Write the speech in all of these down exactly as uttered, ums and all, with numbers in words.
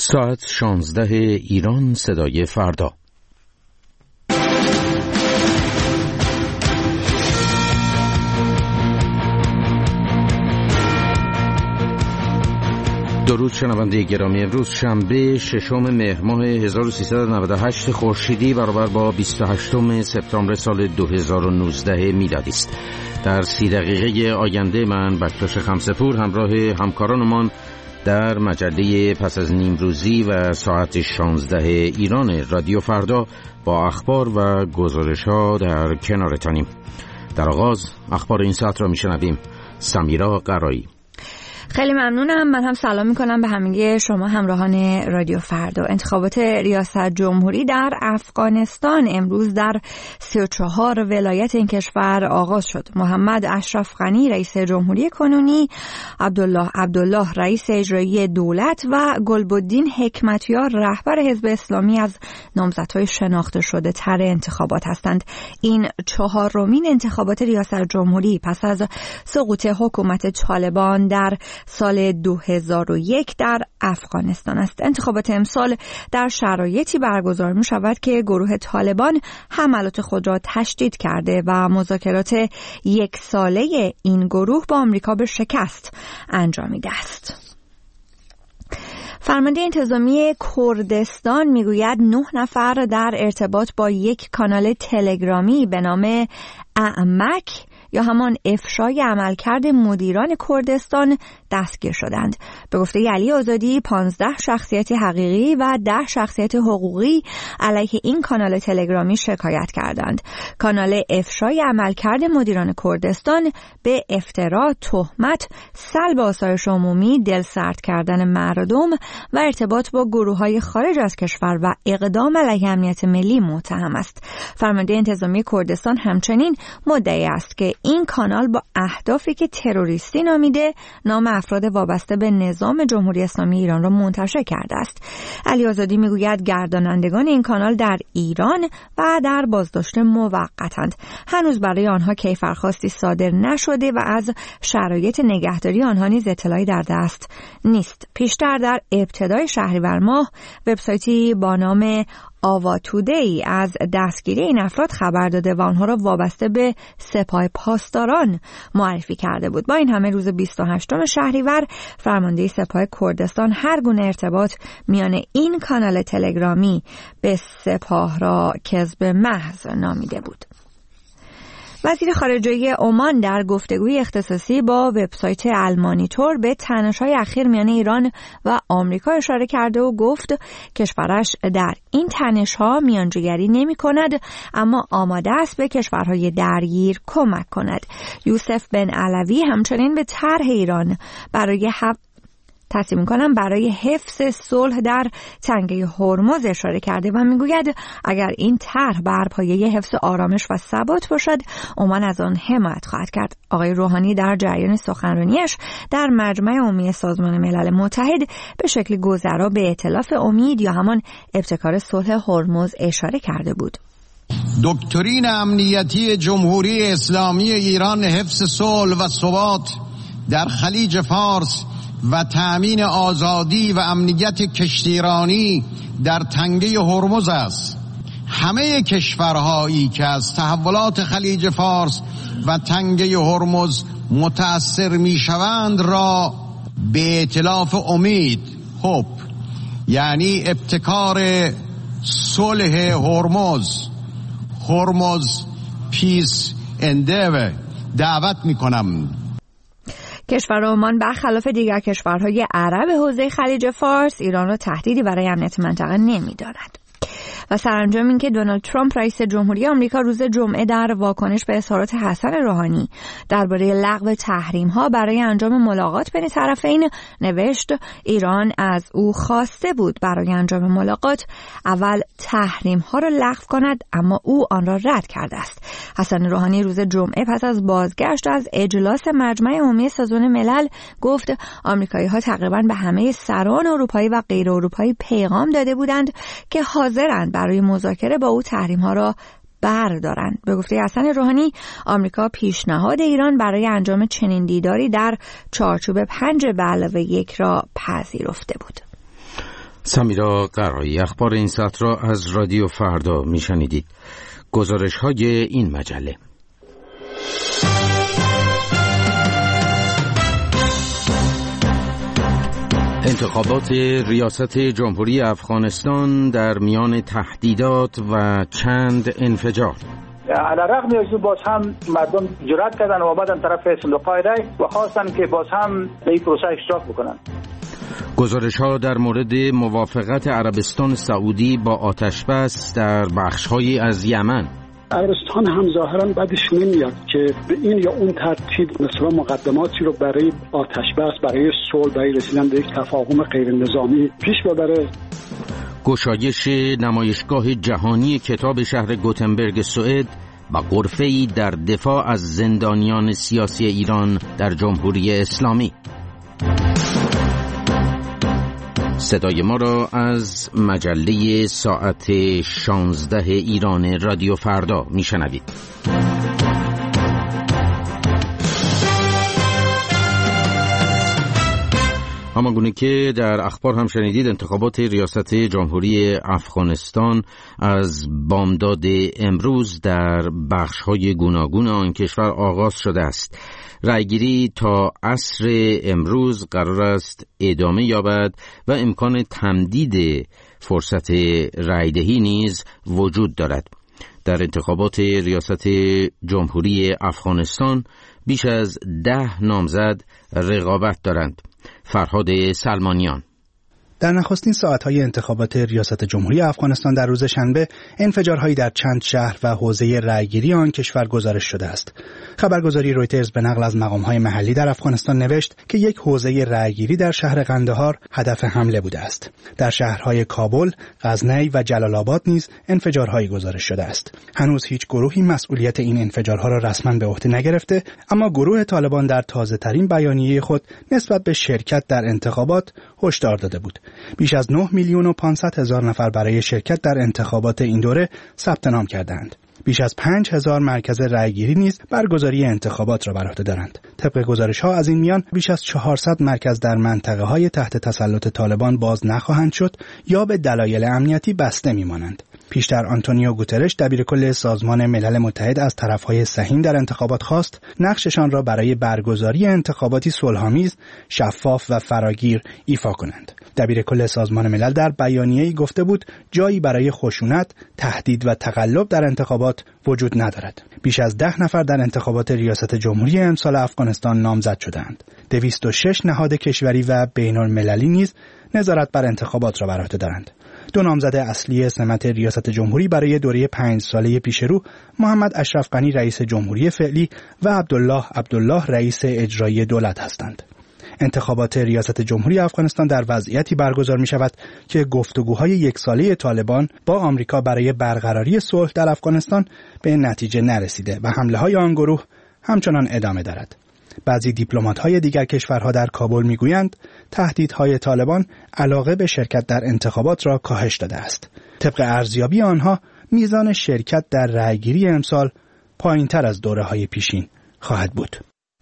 ساعت شانزده ایران، صدای فردا. درود شنونده گرامی، امروز شنبه ششم مهر ماه هزار و سیصد و نود و هشت خورشیدی برابر با بیست و هشتم سپتامبر سال دو هزار و نوزده میلادی است. در سی دقیقه آینده من بکتاش خمسپور همراه همکارانمان در مجله پس از نیمروزی و ساعت شانزده ایران رادیو فردا با اخبار و گزارش‌ها در کنارتانیم. در آغاز اخبار این ساعت را میشنویم. سمیرا قرایی. خیلی ممنونم. من هم سلام میکنم به همگی شما همراهان رادیو فردا. انتخابات ریاست جمهوری در افغانستان امروز در سی و چهار ولایت این کشور آغاز شد. محمد اشرف غنی رئیس جمهوری کنونی، عبدالله عبدالله رئیس اجرایی دولت و گلبدین حکمتیار رهبر حزب اسلامی از نامزدهای شناخته شده تر انتخابات هستند. این چهارمین انتخابات ریاست جمهوری پس از سقوط حکومت طالبان در سال دو هزار و یک در افغانستان است. انتخابات امسال در شرایطی برگزار می شود که گروه طالبان حملات خود را تشدید کرده و مذاکرات یک ساله این گروه با آمریکا به شکست انجامیده است. فرمانده انتظامی کردستان میگوید نه نفر در ارتباط با یک کانال تلگرامی به نام اعمک یا همان افشای عملکرد مدیران کردستان دستگیر شدند. به گفته علی آزادی پانزده شخصیت حقیقی و ده شخصیت حقوقی علیه این کانال تلگرامی شکایت کردند. کانال افشای عملکرد مدیران کردستان به افترا، تهمت، سلب آسایش عمومی، دلسرد کردن مردم و ارتباط با گروه‌های خارج از کشور و اقدام علیه امنیت ملی متهم است. فرمانده انتظامی کردستان همچنین مدعی است که این کانال با اهدافی که تروریستی نامیده نام افراد وابسته به نظام جمهوری اسلامی ایران را منتشر کرده است. علی آزادی میگوید گردانندگان این کانال در ایران و در بازداشت موقتند. هنوز برای آنها کیفرخواستی صادر نشده و از شرایط نگهداری آنها نیز اطلاعی در دست نیست. پیشتر در ابتدای شهریور ماه وبسایتی با نام آوا تودی از دستگیری این افراد خبر داده و آنها را وابسته به سپاه پاسداران معرفی کرده بود. با این همه روز بیست و هشتم شهریور فرمانده سپاه کردستان هر گونه ارتباط میان این کانال تلگرامی به سپاه را کذب محض نامیده بود. وزیر خارجه عمان در گفتگوی اختصاصی با وبسایت المانیتور به تنش‌های اخیر میان ایران و آمریکا اشاره کرده و گفت کشورش در این تنش‌ها میانجیگری نمی‌کند اما آماده است به کشورهای درگیر کمک کند. یوسف بن علوی همچنین به طرح ایران برای حق تصمیم می‌کنم برای حفظ صلح در تنگه هرمز اشاره کرده و میگوید اگر این طرح بر پایه حفظ آرامش و ثبات باشد عمان از آن حمایت خواهد کرد. آقای روحانی در جریان سخنرانیش در مجمع عمومی سازمان ملل متحد به شکل گذرا به ائتلاف امید یا همان ابتکار صلح هرمز اشاره کرده بود. دکترین امنیتی جمهوری اسلامی ایران حفظ صلح و ثبات در خلیج فارس و تأمین آزادی و امنیت کشتیرانی در تنگه هرمز است. همه کشورهایی که از تحولات خلیج فارس و تنگه هرمز متأثر می شوند را به ائتلاف امید هوپ یعنی ابتکار صلح هرمز هرمز پیس اندیور دعوت می کنم. کشور عمان برخلاف دیگر کشورهای عرب حوزه خلیج فارس ایران را تهدیدی برای امنیت منطقه نمی‌داند. و سرانجام این که دونالد ترامپ رئیس جمهوری آمریکا روز جمعه در واکنش به اظهارات حسن روحانی درباره لغو تحریم‌ها برای انجام ملاقات بین طرفین نوشت ایران از او خواسته بود برای انجام ملاقات اول تحریم‌ها را لغو کند اما او آن را رد کرده است. حسن روحانی روز جمعه پس از بازگشت از اجلاس مجمع عمومی سازمان ملل گفت آمریکایی‌ها تقریباً به همه سران اروپایی و غیر اروپایی پیغام داده بودند که حاضرند برای مذاکره با او تحریم‌ها را بردارند. به گفته حسن روحانی آمریکا پیشنهاد ایران برای انجام چنین دیداری در چارچوب پنج به علاوه یک را پذیرفته بود. سمیرا قرایی. اخبار این ساعت را از رادیو فردا میشنیدید. گزارش های این مجله: انتخابات ریاست جمهوری افغانستان در میان تهدیدات و چند انفجار. علیرغم از باز هم مردم جرأت کردن و آمدن طرف صندوق‌های رای و خواستن که باز هم در این پروسه اشتراک بکنن. گزارش ها در مورد موافقت عربستان سعودی با آتشبس در بخش‌هایی از یمن. عربستان هم ظاهراً بعدش نمیاد که به این یا اون ترتیب مثلا مقدماتی رو برای آتشبس، برای صلح، برای رسیدن به یک تفاهم غیر نظامی پیش ببره. گشایش نمایشگاه جهانی کتاب شهر گوتنبرگ سوئد و غرفه‌ای در دفاع از زندانیان سیاسی ایران در جمهوری اسلامی. صدای ما را از مجله ساعت شانزده ایران رادیو فردا میشنوید. همانگونه که در اخبار هم شنیدید، انتخابات ریاست جمهوری افغانستان از بامداد امروز در بخش‌های گوناگون آن کشور آغاز شده است. رأیگیری تا عصر امروز قرار است ادامه یابد و امکان تمدید فرصت رأیدهی نیز وجود دارد. در انتخابات ریاست جمهوری افغانستان بیش از ده نامزد رقابت دارند. فرهاد سلمانیان. در نخستین ساعت‌های انتخابات ریاست جمهوری افغانستان در روز شنبه انفجارهایی در چند شهر و حوزه رأیگیری آن کشور گزارش شده است. خبرگزاری رویترز به نقل از مقام‌های محلی در افغانستان نوشت که یک حوزه رأیگیری در شهر قندهار هدف حمله بوده است. در شهرهای کابل، غزنی و جلال آباد نیز انفجارهایی گزارش شده است. هنوز هیچ گروهی مسئولیت این انفجارها را رسما به عهده نگرفته، اما گروه طالبان در تازه‌ترین بیانیه خود نسبت به شرکت در انتخابات هشدار داده بود. بیش از نه میلیون و پانصد هزار نفر برای شرکت در انتخابات این دوره ثبت نام کردند. بیش از پنج هزار مرکز رأیگیری نیز برگزاری انتخابات را بر عهده دارند. طبق گزارش‌ها از این میان بیش از چهارصد مرکز در منطقه‌های تحت تسلط طالبان باز نخواهند شد یا به دلایل امنیتی بسته می‌مانند. پیشتر آنتونیو گوترش دبیرکل سازمان ملل متحد از طرف‌های سهیم در انتخابات خواست نقششان را برای برگزاری انتخاباتی صلح‌آمیز، شفاف و فراگیر ایفا کنند. دبیرکل سازمان ملل در بیانیه‌ای گفته بود جایی برای خشونت، تهدید و تقلب در انتخابات وجود ندارد. بیش از ده نفر در انتخابات ریاست جمهوری امسال افغانستان نامزد شدند. دویست و شش نهاد کشوری و بین‌المللی نیز نظارت بر انتخابات را بر عهده دارند. دو نامزد اصلی سمت ریاست جمهوری برای دوره پنج ساله پیشرو، محمد اشرف غنی رئیس جمهوری فعلی و عبدالله عبدالله رئیس اجرایی دولت هستند. انتخابات ریاست جمهوری افغانستان در وضعیتی برگزار می شود که گفتگوهای یک ساله طالبان با آمریکا برای برقراری صلح در افغانستان به نتیجه نرسیده و حمله های آن گروه همچنان ادامه دارد. بعضی دیپلمات‌های دیگر کشورها در کابل می‌گویند تهدیدهای طالبان علاقه به شرکت در انتخابات را کاهش داده است. طبق ارزیابی آنها میزان شرکت در رأیگیری امسال پایین‌تر از دوره‌های پیشین خواهد بود.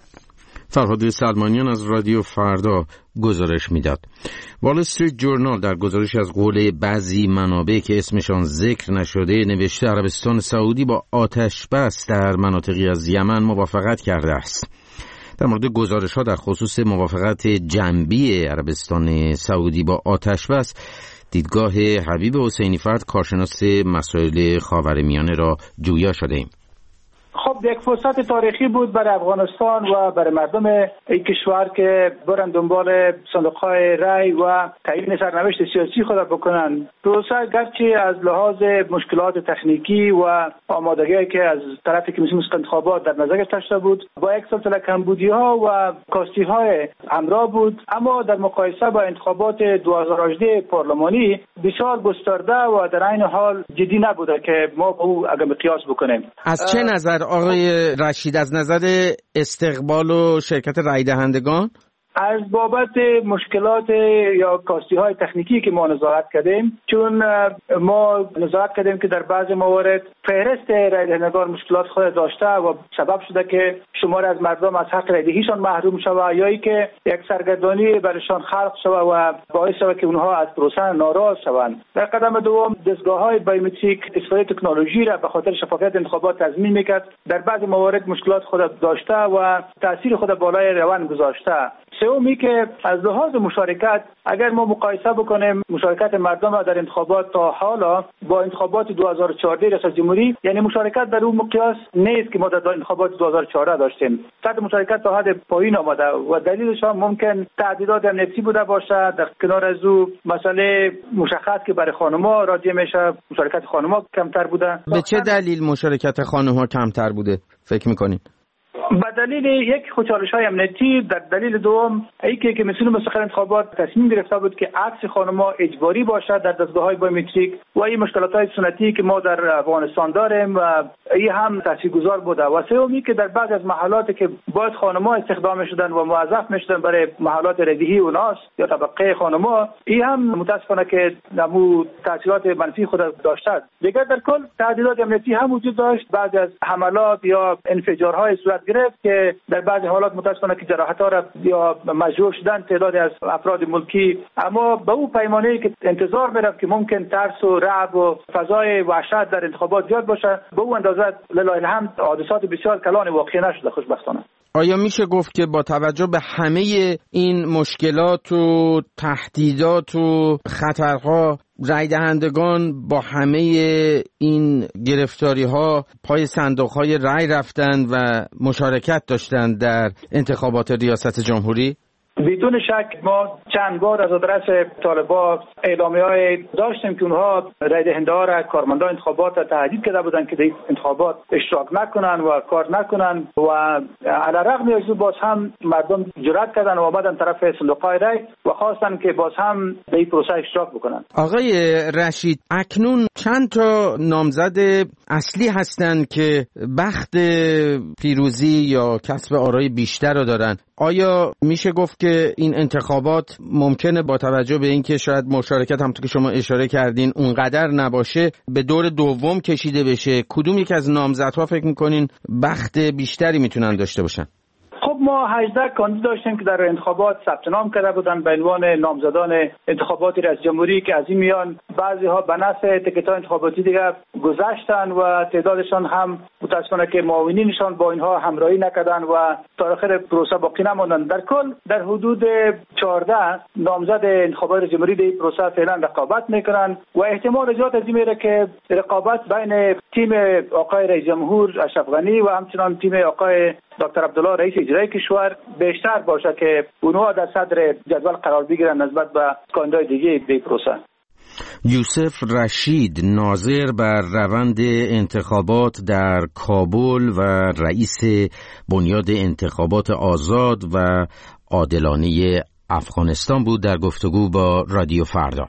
فرهاد سلمانیان از رادیو فردا گزارش میداد. وال استریت جورنال در گزارش از قول بعضی منابع که اسمشان ذکر نشده نوشته عربستان سعودی با آتش بس در مناطقی از یمن موافقت کرده است. در مورد گزارش ها در خصوص موافقت جنبی عربستان سعودی با آتش بس، دیدگاه حبیب حسینی فرد کارشناس مسائل خاورمیانه را جویا شده ایم. خب یک فرصت تاریخی بود برای افغانستان و برای مردم این کشور که برن دنبال صندوق‌های رای و تعیین سرنوشت سیاسی خود بکنن. پروسه گرچه از لحاظ مشکلات تکنیکی و آمادگی که از طرفی که مثل انتخابات در نظر گرفته بود با یک سلسله کمبودی‌ها و کاستی‌های همراه بود، اما در مقایسه با انتخابات دو هزار و هجده پارلمانی بسیار گسترده و در عین حال جدی نبوده که ما با او اگر قیاس بکنیم. از چه نظر آقای رشید؟ از نظر استقبال و شرکت رای دهندگان؟ از بابت مشکلات یا کاستی های تکنیکی که ما نظارت کردیم، چون ما نظارت کردیم که در بعض موارد فهرست رای دهندگان مشکلات خود داشته و سبب شده که شمار از مردم از حق رای دهیشان محروم شود یا ای که یک سرگردانی برشان خلق شود و باعث شود که اونها از پروسه ناراض شوند. در قدم دوم دستگاه‌های بایومتریک استفاده تکنولوژی را به خاطر شفافیت انتخابات تضمین میکرد، در بعض موارد مشکلات خود داشته و تاثیر خود بالای روند گذاشته. سومی که از لحاظ مشارکت اگر ما مقایسه بکنیم مشارکت مردم در انتخابات تا حالا با انتخابات دو هزار و چهارده ریاست جمهوری، یعنی مشارکت در اون مقیاس نیست که ما در انتخابات دو هزار و چهارده داشتیم. سطح مشارکت تا حد پایین آمده و دلیلش هم ممکن تعدیلات امنیتی بوده باشد. در کنار از او مسئله مشخص که برای خانم‌ها راجع میشه مشارکت خانم‌ها کمتر بوده. به چه دلیل مشارکت خانم‌ها کمتر بوده فکر می‌کنید؟ به دلیل یک خودچالش‌های امنیتی، در دلیل دوم اینکه که مسئول مستقل انتخابات تصمیم گرفته بود که عکس خانم‌ها اجباری باشد در دستگاه‌های بایومتریک و این مشکلات‌های سنتی که ما در افغانستان داریم و این هم تاثیرگذار بوده. و سومی که در بعض از محلاتی که باید خانم‌ها استخدام می‌شدن و موظف می‌شدن برای محلات ردیهی اوناس یا طبقه خانم‌ها، این هم متأسفانه که نمو تاثیرات منفی خود داشته. دیگر در کل تعدیلات امنیتی هم وجود داشت، بعضی از حملات یا انفجارهای صورت گرفت که در بعضی حالات متأسفانه که جراحت‌ها را یا مجروح شدن تعدادی از افراد ملکی، اما به اون پیمانه‌ای که انتظار می‌رفت که ممکن ترس و رعب و فضای وحشت در انتخابات زیاد باشه، به اون اندازه لله الحمد حادثات بسیار کلان واقع نشده خوشبختانه. آیا میشه گفت که با توجه به همه این مشکلات و تهدیدات و خطرها رای دهندگان با همه این گرفتاری ها پای صندوق های رای رفتن و مشارکت داشتن در انتخابات ریاست جمهوری؟ بدون شک ما چند بار از آدرس طالبان اعلامیه‌های داشتیم که اونها رای دهنده‌ها را کارمندان انتخابات را تهدید کرده بودند که در انتخابات اشتراک نکنن و کار نکنن و علیرغم از او باز هم مردم جرأت کردن و آمدن طرف صندوق‌های رای و خواستن که باز هم در این پروسه اشتراک بکنن. آقای رشید، اکنون چند تا نامزد اصلی هستند که بخت پیروزی یا کسب آرای بیشتر رو دارن. آیا میشه گفت که این انتخابات ممکنه با توجه به اینکه شاید مشارکت همونطور که شما اشاره کردین اونقدر نباشه به دور دوم کشیده بشه؟ کدوم یک از نامزدها فکر میکنین بخت بیشتری میتونن داشته باشن؟ خب ما هجده کاندید داشتیم که در انتخابات ثبت نام کرده بودن به عنوان نامزدان انتخابات ریاست جمهوری که از این میان بعضی ها به نفع تکت‌های انتخاباتی دیگر گذشتن و تعدادشان هم متأسفانه که معاونینشان با اینها همراهی نکردن و تا آخر پروسه باقی نماندن. در کل در حدود چهارده نامزد انتخابات جمهوری در پروسه فعلا رقابت میکنن و احتمال زیاد از این میره که رقابت بین تیم آقای رئیس جمهور اشرف غنی و همچنان تیم آقای دکتر عبدالله رئیس اجرایی کشور بیشتر باشه که اونها در صدر جدول قرار بگیرن نسبت به کاندیدای دیگه در پروسه. یوسف رشید، ناظر بر روند انتخابات در کابل و رئیس بنیاد انتخابات آزاد و عادلانه افغانستان بود در گفتگو با رادیو فردا.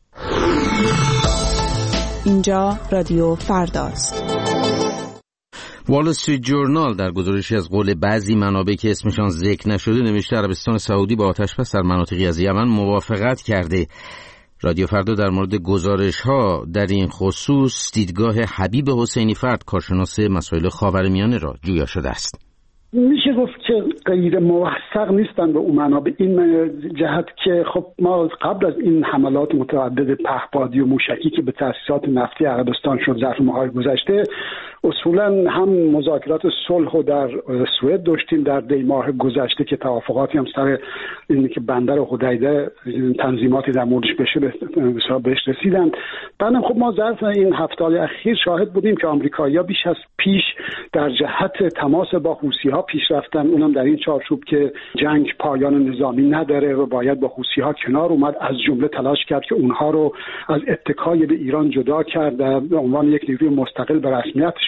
اینجا رادیو فرداست. وال استریت جورنال در گزارشی از قول بعضی منابع که اسمشان ذکر نشده نوشته عربستان سعودی با آتش‌بس در مناطقی از یمن موافقت کرده. رادیو فردا در مورد گزارش‌ها در این خصوص دیدگاه حبیب حسینی فرد کارشناس مسائل خاورمیانه را جویا شده است. میشه گفت که غیر موثق نیستن به اون معنا، به این جهت که خب ما قبل از این حملات متعدد پهپادی و موشکی که به تأسیسات نفتی عربستان شد ظرف ماه‌های گذشته اصولا هم مذاکرات صلح رو در سوئد داشتیم در دی ماه گذشته که توافقاتی هم سر این که بندر حدیده تنظیماتی در موردش بشه به بهش رسیدن. بعدم خب ما ظرف این هفته اخیر شاهد بودیم که آمریکایی‌ها بیش از پیش در جهت تماس با حوثی‌ها پیش رفتن، اونم در این چارچوب که جنگ پایان نظامی نداره و باید با حوثی‌ها کنار اومد، از جمله تلاش کرد که اونها رو از اتکای به ایران جدا کرد و به عنوان یک نیروی مستقل به رسمیتشون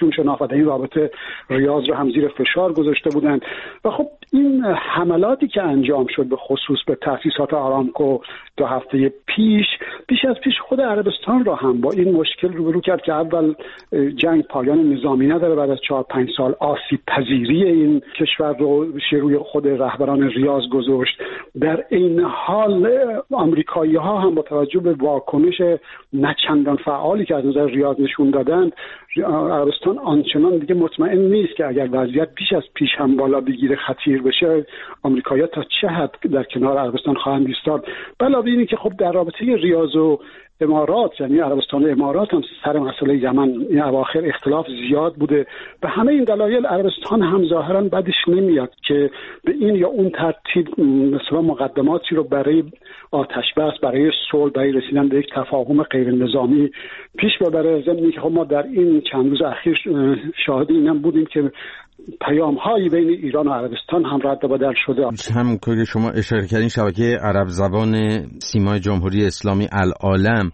ایشون شناخت این رابطه ریاض رو هم زیر فشار گذاشته بودند. و خب این حملاتی که انجام شد به خصوص به تأسیسات آرامکو دو هفته پیش پیش از پیش خود عربستان را هم با این مشکل روبرو کرد که اول جنگ پایان نظامی نداره، بعد از چهار پنج سال آسیب پذیری این کشور رو روی خود رهبران ریاض گذاشت. در این حال آمریکایی ها هم با توجه به واکنش نچندان فعالی که از نظر ریاض نشون دادند، عربستان آنچنان دیگه مطمئن نیست که اگر وضعیت بیش از پیش هم بالا بگیره خطیر بشه آمریکایی‌ها تا چه حد در کنار عربستان خواهند ایستاد. علاوه اینی که خب در رابطه ریاض و امارات، یعنی عربستان و امارات هم سر مسئله یمن این اواخر اختلاف زیاد بوده. به همه این دلایل عربستان هم ظاهرا بدش نمیاد که به این یا اون ترتیب مثلا مقدماتی رو برای آتش بس، برای صلح، برای رسیدن به یک تفاهم غیر نظامی پیش ببره. ضمن که خب ما در این چند روز اخیر شاهد اینم بودیم که پیام‌هایی بین ایران و عربستان هم رد و بدل شده. هم که شما اشاره کردین شبکه عرب زبان سیمای جمهوری اسلامی العالم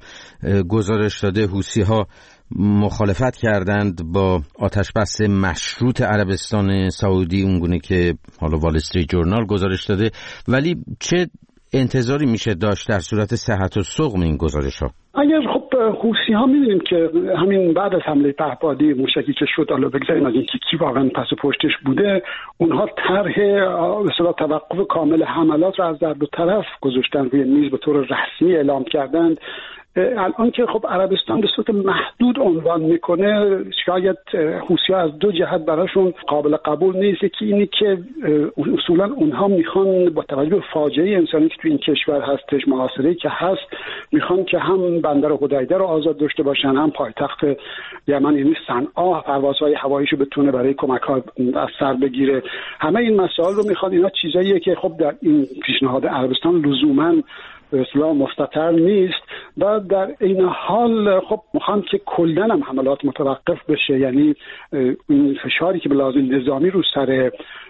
گزارش داده حوثی‌ها مخالفت کردند با آتشبس مشروط عربستان سعودی، اونگونه که حالا وال استریت جورنال گزارش داده. ولی چه انتظاری میشه داشت در صورت صحت و سقم این گزارش‌ها؟ اگر خب حوثی ها می‌بینیم که همین بعد از حمله پهپادی موشکی که شد، حالا بگذاریم از اینکه کی واقعا پس و پشتش بوده، اونها طرح مثلا توقف کامل حملات را از در دو طرف گذاشتن روی میز، به طور رسمی اعلام کردند. الان که خب عربستان به صورت محدود عنوان میکنه، شاید حوثی‌ها از دو جهت براشون قابل قبول نیست. یکی اینی که اصولا اونها میخوان با توجه به فاجعه انسانی که تو این کشور هستش، محاصره‌ای که هست، میخوان که هم بندر حدیده رو آزاد داشته باشن، هم پایتخت یمن یعنی صنعا پروازهای هواییشو بتونه برای کمک‌ها از سر بگیره. همه این مسائل رو میخوان. اینا چیزاییه که خب در این پیشنهاد عربستان لزوماً اسلام مستتر نیست و در این حال خب میخوان که کلاً هم حملات متوقف بشه. یعنی این فشاری که به لحاظ نظامی رو سر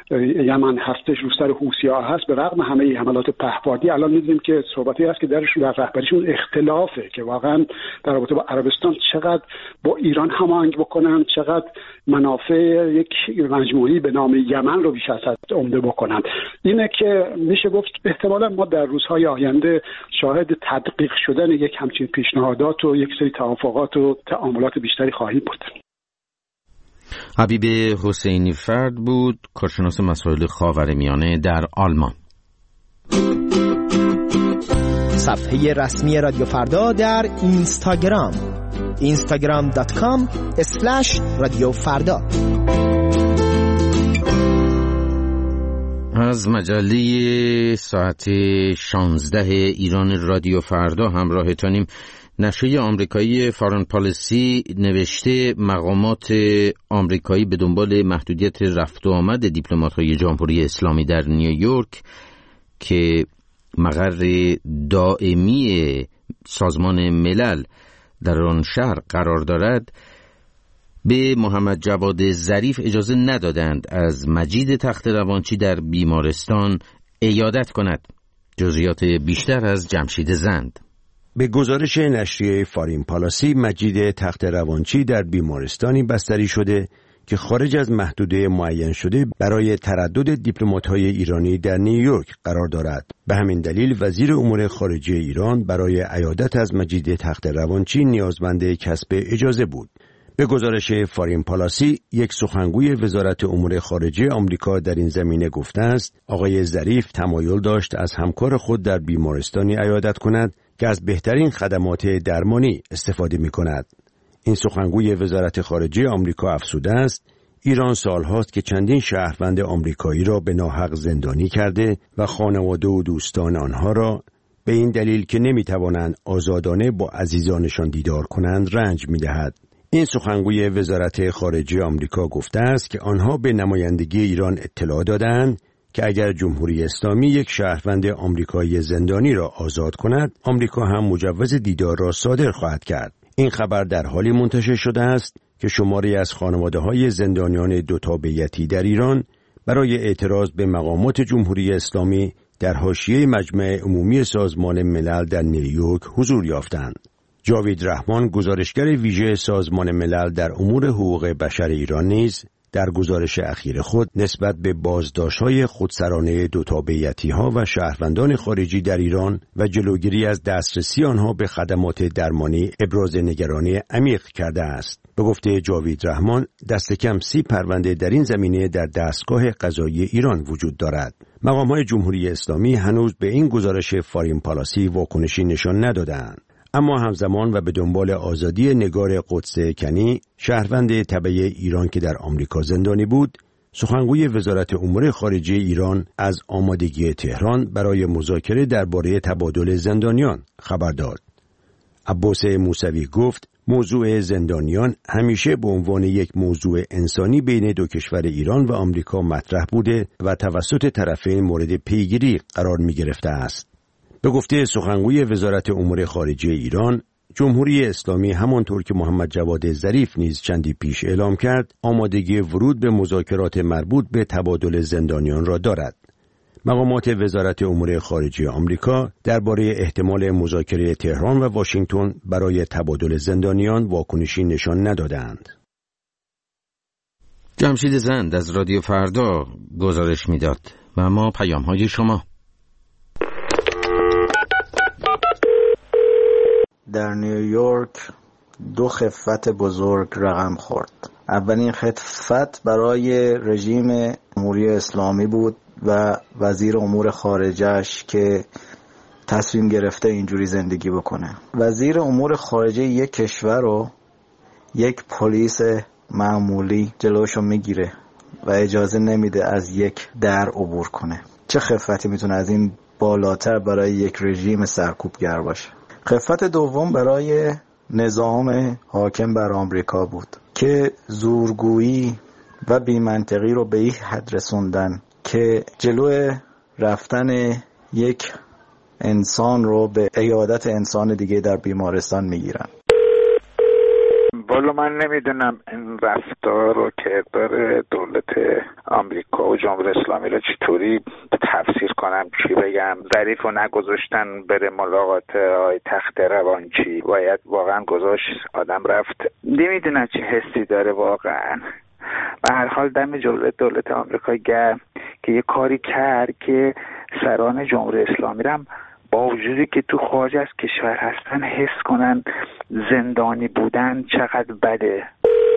یمن هستش، رو سر حوثی‌ها هست، به رغم همه حملات پهپادی الان می‌بینیم که صحبتی هست که درش در رهبریشون اختلافه که واقعا در رابطه با عربستان چقدر با ایران هماهنگ بکنن، چقدر منافع یک مجموعی به نام یمن رو بیش از حد عمده بکنن. اینه که میشه گفت احتمالاً ما در روزهای آینده شاهد تدقیق شدن یک همچین پیشنهادات و یک سری توافقات و تعاملات بیشتری خواهیم بود. حبیب حسینی فرد بود، کارشناس مسائل خاورمیانه در آلمان. صفحه رسمی رادیو فردا در اینستاگرام اینستاگرام دات کام اسلش رادیو فردا. از مجله ساعت شانزده ایران رادیو فردا همراهتانیم. نشریه آمریکایی فارن پالیسی نوشته مقامات آمریکایی به دنبال محدودیت رفت و آمد دیپلمات‌های جمهوری اسلامی در نیویورک که مقر دائمی سازمان ملل در آن شهر قرار دارد به محمد جواد ظریف اجازه ندادند از مجید تخت روانچی در بیمارستان عیادت کند. جزئیات بیشتر از جمشید زند. به گزارش نشریه فارین پالیسی، مجید تخت روانچی در بیمارستانی بستری شده که خارج از محدوده معین شده برای تردد دیپلمات‌های ایرانی در نیویورک قرار دارد. به همین دلیل وزیر امور خارجه ایران برای عیادت از مجید تخت روانچی نیازمند کسب اجازه بود. به گزارش فارین پالیسی، یک سخنگوی وزارت امور خارجه آمریکا در این زمینه گفته است آقای ظریف تمایل داشت از همکار خود در بیمارستانی عیادت کند که از بهترین خدمات درمانی استفاده می کند. این سخنگوی وزارت خارجه آمریکا افزوده است ایران سالهاست که چندین شهروند آمریکایی را به ناحق زندانی کرده و خانواده و دوستان آنها را به این دلیل که نمی توانند آزادانه با عزیزانشان دیدار کنند رنج می دهد. این سخنگوی وزارت خارجه آمریکا گفته است که آنها به نمایندگی ایران اطلاع دادند که اگر جمهوری اسلامی یک شهروند آمریکایی زندانی را آزاد کند، آمریکا هم مجوز دیدار را صادر خواهد کرد. این خبر در حالی منتشر شده است که شماری از خانواده‌های زندانیان دو تابعیتی در ایران برای اعتراض به مقامات جمهوری اسلامی در حاشیه مجمع عمومی سازمان ملل در نیویورک حضور یافتند. جاوید رحمان، گزارشگر ویژه سازمان ملل در امور حقوق بشر ایران، نیز در گزارش اخیر خود نسبت به بازداشت‌های خودسرانه دوتابعیتی‌ها و شهروندان خارجی در ایران و جلوگیری از دسترسی آنها به خدمات درمانی ابراز نگرانی عمیق کرده است. به گفته جاوید رحمان، دست کم سی پرونده در این زمینه در دستگاه قضایی ایران وجود دارد. مقام‌های جمهوری اسلامی هنوز به این گزارش فارین پالاسی واکنشی نشان ندادند. اما همزمان و به دنبال آزادی نگار قدس کنی، شهروند تبع ایران که در آمریکا زندانی بود، سخنگوی وزارت امور خارجه ایران از آمادگی تهران برای مذاکره درباره تبادل زندانیان خبر داد. عباس موسوی گفت موضوع زندانیان همیشه به عنوان یک موضوع انسانی بین دو کشور ایران و آمریکا مطرح بوده و توسط طرفین مورد پیگیری قرار می گرفته است. به گفته سخنگوی وزارت امور خارجه ایران، جمهوری اسلامی همانطور که محمد جواد ظریف نیز چندی پیش اعلام کرد، آمادگی ورود به مذاکرات مربوط به تبادل زندانیان را دارد. مقامات وزارت امور خارجه آمریکا درباره احتمال مذاکره تهران و واشنگتن برای تبادل زندانیان واکنشی نشان ندادند. جمشید زند از رادیو فردا گزارش میداد و ما پیام‌های شما. در نیویورک دو خفت بزرگ رقم خورد. اولین خفت برای رژیم جمهوری اسلامی بود و وزیر امور خارجه‌اش که تصمیم گرفته اینجوری زندگی بکنه. وزیر امور خارجه یک کشور رو یک پلیس معمولی جلوشو میگیره و اجازه نمیده از یک در عبور کنه. چه خفتی میتونه از این بالاتر برای یک رژیم سرکوبگر باشه؟ خفت دوم برای نظام حاکم بر آمریکا بود که زورگویی و بی‌منطقی رو به این حد رسوندن که جلوی رفتن یک انسان رو به عیادت انسان دیگه در بیمارستان میگیرن. والا من نمیدونم این رفتار و کردار دولت آمریکا و جمهوری اسلامی رو چطوری تفسیر کنم، چی بگم. ظریف رو نگذاشتن بره ملاقات های تخت روانچی، باید واقعا گذاشت آدم رفت. نمیدونم چه حسی داره واقعا. به هر حال دم دولت دولت آمریکا گرم که یه کاری کرد که سران جمهوری اسلامی رو با وجودی که تو خارج از کشور هستن حس کنن زندانی بودن چقدر بده.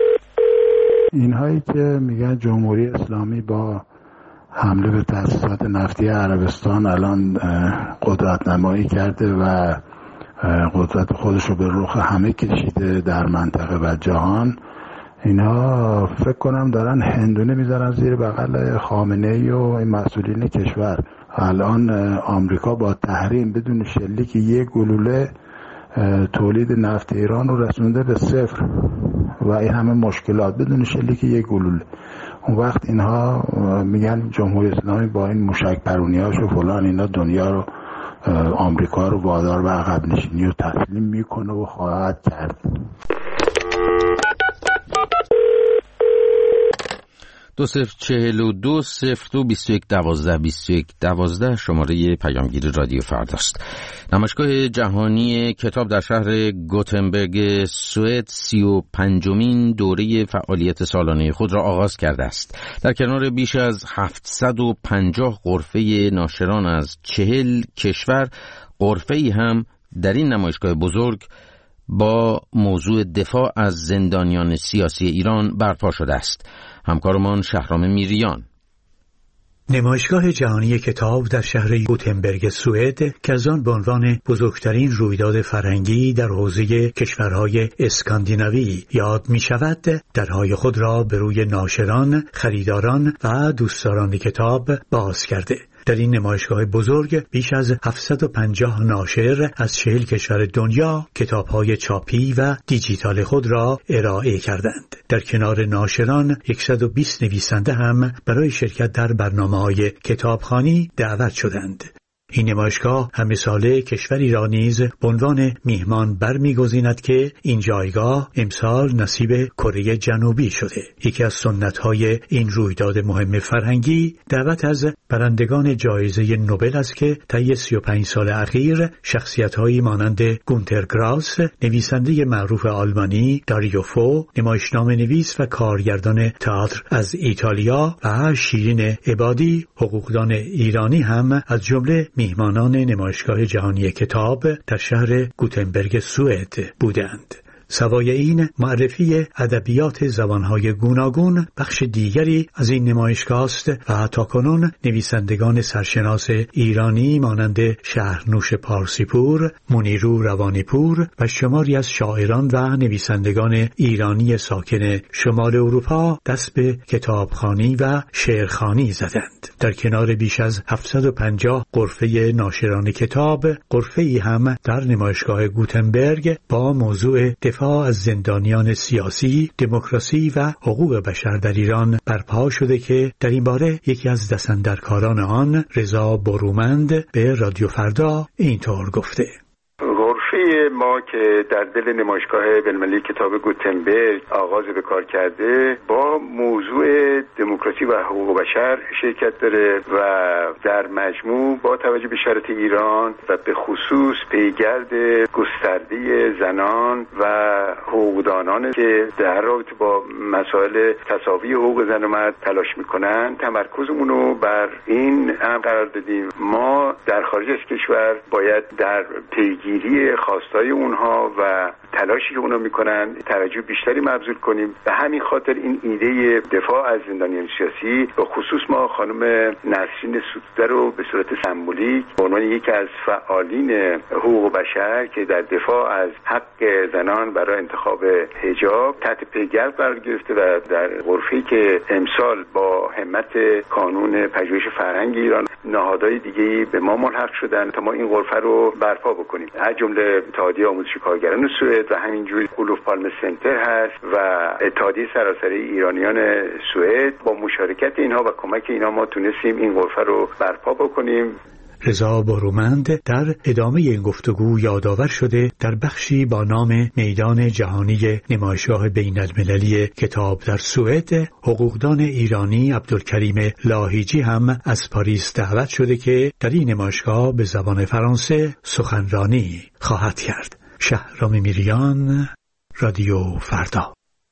اینهایی که میگن جمهوری اسلامی با حمله به تأسیسات نفتی عربستان الان قدرت نمایی کرده و قدرت خودش رو به رخ همه کشیده در منطقه و جهان، اینها فکر کنم دارن هندونه میذارن زیر بغل خامنه‌ای و این مسئولین کشور. الان آمریکا با تحریم بدون شلیک یک گلوله تولید نفت ایران رو رسونده به صفر و این همه مشکلات بدون شلیک یک گلوله. اون وقت اینها میگن جمهوری اسلامی با این موشک پرونیاش و فلان اینا دنیا رو، آمریکا رو وادار به عقب نشینی و تسلیم میکنه و خواهد کرد. دو صفر چهل و دو صفر دو بیست و یک دوازده بیست و یک دوازده شماره پیامگیر رادیو فرداست. نمایشگاه جهانی کتاب در شهر گوتنبرگ سوئد سی و پنجمین دوره فعالیت سالانه خود را آغاز کرده است. در کنار بیش از هفتصد و پنجاه غرفه ناشران از چهل کشور، غرفه‌ای هم در این نمایشگاه بزرگ با موضوع دفاع از زندانیان سیاسی ایران برپا شده است. همکارمان شهرام میریان. نمایشگاه جهانی کتاب در شهر گوتنبرگ سوئد که از آن به عنوان بزرگترین رویداد فرهنگی در حوزه کشورهای اسکاندیناوی یاد می شود، درهای خود را به روی ناشران، خریداران و دوستداران کتاب باز کرده. در این نمایشگاه بزرگ بیش از هفتصد و پنجاه ناشر از چهل کشور دنیا کتاب‌های چاپی و دیجیتال خود را ارائه کردند. در کنار ناشران صد و بیست نویسنده هم برای شرکت در برنامه‌های کتابخوانی دعوت شدند. این نمایشگاه همه ساله کشوری را نیز به عنوان میهمان برمیگزیند که این جایگاه امسال نصیب کره جنوبی شده. یکی از سنت‌های این رویداد مهم فرهنگی دعوت از برندگان جایزه نوبل است که طی سی و پنج سال اخیر شخصیت‌هایی مانند گونتر گراس، نویسنده معروف آلمانی، داریو فو، نمایشنامه‌نویس و کارگردان تئاتر از ایتالیا و شیرین عبادی، حقوقدان ایرانی هم از جمله میهمانان نمایشگاه جهانی کتاب در شهر گوتنبرگ سوئد بودند. سوای این معرفی ادبیات زبانهای گوناگون بخش دیگری از این نمایشگاه است و تاکنون نویسندگان سرشناس ایرانی مانند شهرنوش پارسیپور، منیرو روانیپور و شماری از شاعران و نویسندگان ایرانی ساکن شمال اروپا دست به کتابخوانی و شعرخوانی زدند. در کنار بیش از هفتصد و پنجاه غرفه ناشران کتاب، غرفه‌ای هم در نمایشگاه گوتنبرگ با موضوع دفاع از زندانیان سیاسی، دموکراسی و حقوق بشر در ایران برپا شده که در این باره یکی از دستاندرکاران آن، رضا برومند، به رادیو فردا اینطور گفته: غرفه ما که در دل نمایشگاه بین‌المللی کتاب گوتنبرگ آغاز به کار کرده با موضوع دموکراسی و حقوق بشر شرکت داره و در مجموع با توجه به شرایط ایران و به خصوص پیگرد گسترده زنان و حقوقدانان که در رابطه با مسائل تساوی حقوق زن و مرد تلاش میکنن، تمرکزمون رو بر این هم قرار دادیم. ما در خارج از کشور باید در پیگیری خواستای اونها و تلاشی که اونا میکنن توجه بیشتری مبذول کنیم. به همین خاطر این ایده دفاع از زندانیان سیاسی به خصوص ما خانم نسرین سوده رو به صورت سمبولیک به عنوان یکی از فعالین حقوق بشر که در دفاع از حق زنان برای انتخاب حجاب تحت پیگرد قرار گرفته و در غرفه‌ای که امسال با همت کانون پژوهش فرهنگ ایران نهادهای دیگه‌ای به ما ملحق شدن تا ما این غرفه رو برپا بکنیم، از جمله اتحادیه آموزش کارگران سوئد و همینجوری اولوف پالم سنتر هست و اتحادیه سراسری ایرانیان سوئد. با مشارکت اینها و کمک اینها ما تونستیم این غرفه رو برپا بکنیم. رضا برومند در ادامه این گفتگو یادآور شده در بخشی با نام میدان جهانی نمایشگاه بین المللی کتاب در سوئد، حقوقدان ایرانی عبدالکریم لاهیجی هم از پاریس دعوت شده که در این نمایشگاه به زبان فرانسه سخنرانی خواهد کرد. شهرام میریان، رادیو فردا.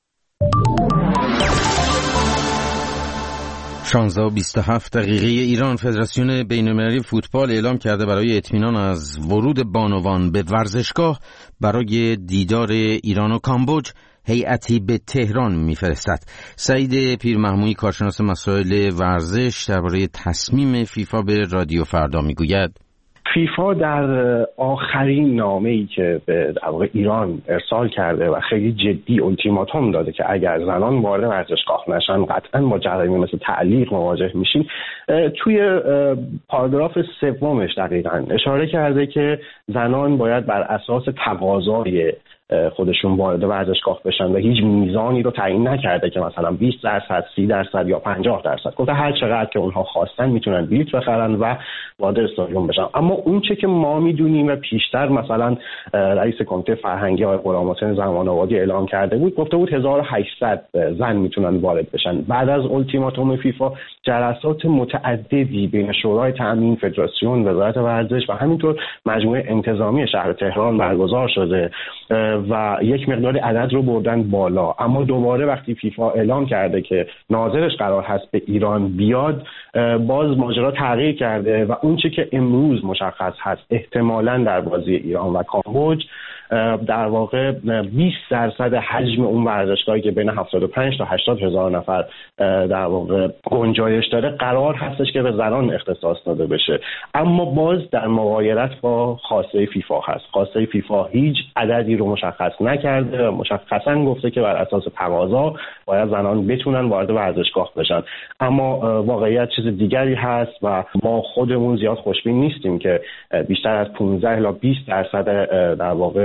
شانزده و بیست و هفت دقیقه ایران. فدراسیون بین‌المللی فوتبال اعلام کرده برای اطمینان از ورود بانوان به ورزشگاه برای دیدار ایران و کامبوج هیئتی به تهران میفرستد. سعید پیرمحمودی کارشناس مسائل ورزش درباره تصمیم فیفا به رادیو فردا میگوید: فیفا در آخرین نامه‌ای که به در واقع ایران ارسال کرده و خیلی جدی التیماتوم داده که اگر زنان وارد ورزشگاه نشن قطعاً با جریمه مثل تعلیق مواجه میشین، توی پاراگراف سومش دقیقاً اشاره کرده که زنان باید بر اساس تقاضای خودشون وارد ورزشگاه بشن و هیچ میزانی رو تعیین نکرده که مثلا بیست درصد، سی درصد یا پنجاه درصد. گفته هر چقدر که اونها خواستن میتونن بلیط بخرن و وارد استادیوم بشن. اما اون چه که ما میدونیم و پیشتر مثلا رئیس کمیته فرهنگی آقای غلامحسین زمان‌آبادی اعلام کرده بود، گفته بود هزار و هشتصد زن میتونن وارد بشن. بعد از التیماتوم فیفا جلسات متعددی بین شورای تامین، فدراسیون، وزارت ورزش و همینطور مجموعه انتظامی شهر تهران برگزار شده و یک مقدار عدد رو بردن بالا. اما دوباره وقتی فیفا اعلام کرده که ناظرش قرار هست به ایران بیاد، باز ماجرا تغییر کرده و اون چه که امروز مشخص هست احتمالاً در بازی ایران و کامبوج در واقع بیست درصد حجم اون ورزشگاهی که بین هفتاد و پنج تا هشتاد هزار نفر در واقع گنجایش داره قرار هستش که به زنان اختصاص داده بشه. اما باز در مغایرت با خواسته فیفا هست. خواسته فیفا هیچ عددی رو مشخص نکرده، مشخصا گفته که بر اساس تقاضا باید زنان بتونن وارد ورزشگاه بشن. اما واقعیت چیز دیگری هست و ما خودمون زیاد خوشبین نیستیم که بیشتر از پانزده الی بیست درصد در واقع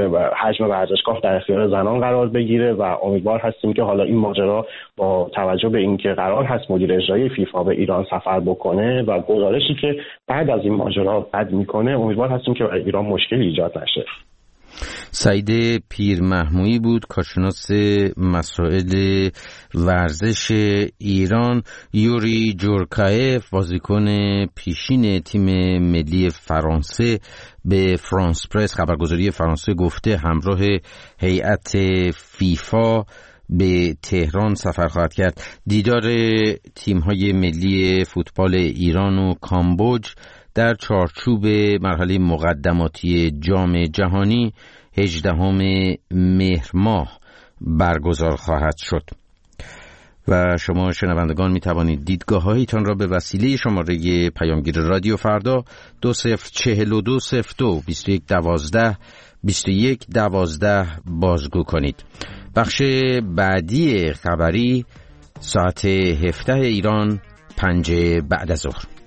حجم ورزشگاه در اختیار زنان قرار بگیره و امیدوار هستیم که حالا این ماجرا با توجه به اینکه قرار هست مدیر اجرایی فیفا به ایران سفر بکنه و گزارشی که بعد از این ماجرا رد میکنه، امیدوار هستیم که برای ایران مشکلی ایجاد نشه. سعید پیرمحمویی بود، کارشناس مسائل ورزش ایران. یوری جورکایف، بازیکن پیشین تیم ملی فرانسه، به فرانس پرس خبرگزاری فرانسه گفته همراه هیئت فیفا به تهران سفر خواهد کرد. دیدار تیم‌های ملی فوتبال ایران و کامبوج در چارچوب مرحله مقدماتی جام جهانی هجدهم مهر ماه برگزار خواهد شد. و شما شنوندگان می توانید دیدگاه‌هایتان را به وسیله شماره پیامگیر رادیو فردا دو صفر چهل و دو صفر دو بیست و یک دوازده بیست و یک دوازده بازگو کنید. بخش بعدی خبری ساعت هفده ایران، پنج بعد از ظهر.